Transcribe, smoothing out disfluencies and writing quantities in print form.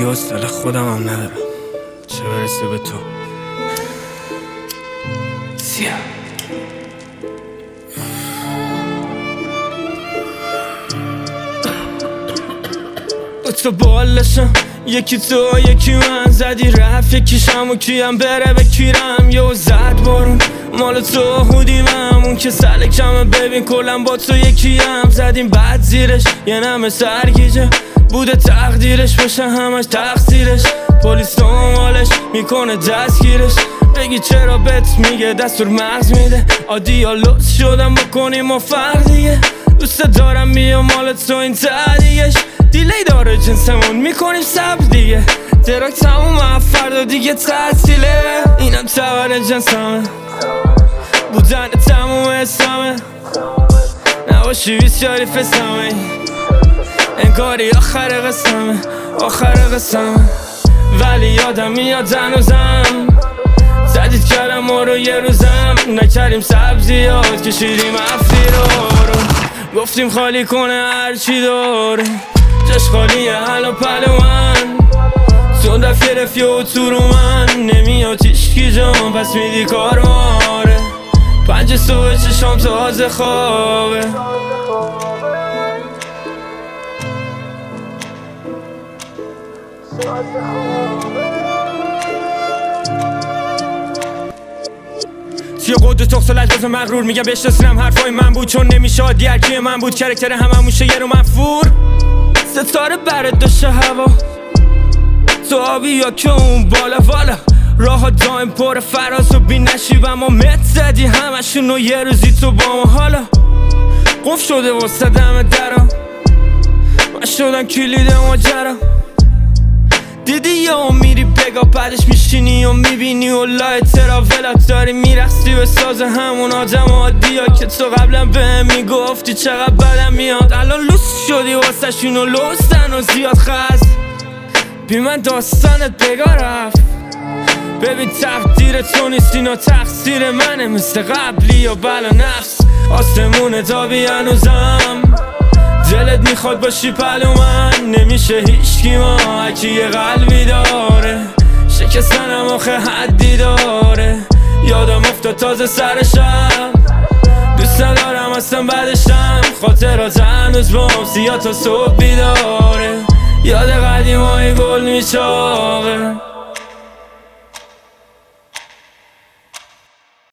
حوصله خودم هم ندارم، چه برسه به تو. سیاه تو بالشم، یکی تو یکی من، زدی رفت یکیشم و کیم بره بکیرم. یه زد بارون مال تو هودیم، اون که سلکمه ببین کلم با تو یکیم. زدیم بعد زیرش یه نمه سرگیجه، بوده تقدیرش بشه همش تقصیرش. پلیس دنبالش میکنه دستگیرش، بگی چرا بهت میگه دستور مغز میده. آدیالوز شدم بکنیم و فرق دیگه، دوست دارم بیام مال تو این تدیگش. دیلی داره جنسمون میکنیم سب دیگه، تراک تموم فردا دیگه تعطیله. اینم تبر جنسمه، بودن تموم اسمه، نباشی بیسیاری فسمه، انگاری آخر قسمه آخر قسمه. ولی یادم میاد هنوزم زدید کردم ما رو یه روزم، نکردیم سبزیات کشیدیم افتی رو، گفتیم خالی کنه هرچی داره، جاش خالیه حالا پلوان. تو دفعه رفی و تو رو من نمیاد هیچکی جان، پس میدی کارواره. 5 صبح چشام تازه خوابه، توی قدر تخص و لجباز مغرور میگم بشناسینم حرفای من بود، چون نمیشه عادی هرکی من بود. کرکتر همموشه یه رو منفور، ستاره برد داشته هوا، تو آبی یا که اون بالا والا. راه ها دایم پر فراز و بی نشیب، اما مت زدی همشون و یه روزی تو با ما. حالا قف شده واسه دم درم، من شدم کلید ماجرا. دیدی یا میری بگا بعدش میشینی و میبینی و لای تراولات داری میرخصی به ساز همون آدم عادی ها که تو قبلا بهم میگفتی چقدر بدم میاد. الان لوس شدی واسه شون و لوستن و زیاد خست، بی من داستانت بگا رفت. ببین تقدیر تو نیست اینا تقصیر منه، مثل قبلی یا بلا نفس آسمون تابی هنوزم. دلت میخواد باشی پلو من، نمیشه هیچکی ما هرکی یه قلبی داره، شکستنم آخه حدی داره. یادم افتاد تازه سرشم، دوست ندارم اصلا بعدشم، خاطرات هنوز بام سیاه تا صبح بیداره. یاد قدیمای گل میچاقه.